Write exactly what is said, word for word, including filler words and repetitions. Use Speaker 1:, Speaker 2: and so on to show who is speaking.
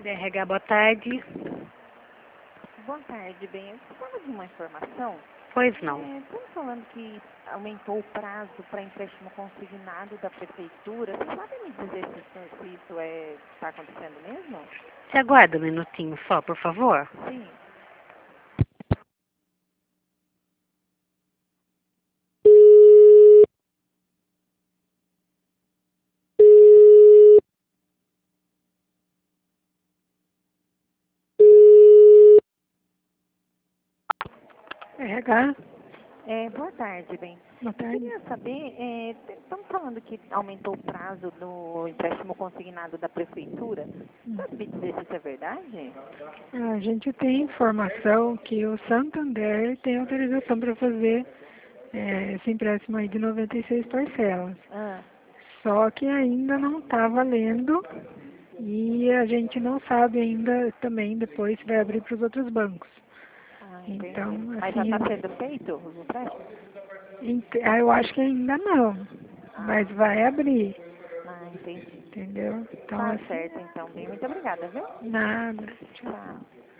Speaker 1: D R H, boa tarde.
Speaker 2: Boa tarde, bem. Eu precisava de uma informação.
Speaker 1: Pois não.
Speaker 2: É, estamos falando que aumentou o prazo para empréstimo consignado da prefeitura. Você sabe me dizer se isso, se isso é, está acontecendo mesmo?
Speaker 1: Você aguarda um minutinho só, por favor?
Speaker 2: Sim.
Speaker 3: R H,
Speaker 2: É, boa tarde, bem.
Speaker 3: boa
Speaker 2: Eu
Speaker 3: tarde.
Speaker 2: queria saber, é, t- estamos falando que aumentou o prazo do empréstimo consignado da prefeitura. Sabe me dizer se isso é verdade?
Speaker 3: A gente tem informação que o Santander tem autorização para fazer é, esse empréstimo aí de noventa e seis parcelas.
Speaker 2: Ah,
Speaker 3: Só que ainda não está valendo e a gente não sabe ainda também depois se vai abrir para os outros bancos.
Speaker 2: ah,
Speaker 3: Então,
Speaker 2: entendi. Mas já
Speaker 3: assim,
Speaker 2: está sendo feito os empréstimos?
Speaker 3: ent- ah, eu acho que ainda não, mas vai abrir,
Speaker 2: Ah, entendi.
Speaker 3: entendeu? Então,
Speaker 2: Tá
Speaker 3: assim,
Speaker 2: certo, então, bem. Muito obrigada, viu?
Speaker 3: nada.
Speaker 2: Tchau.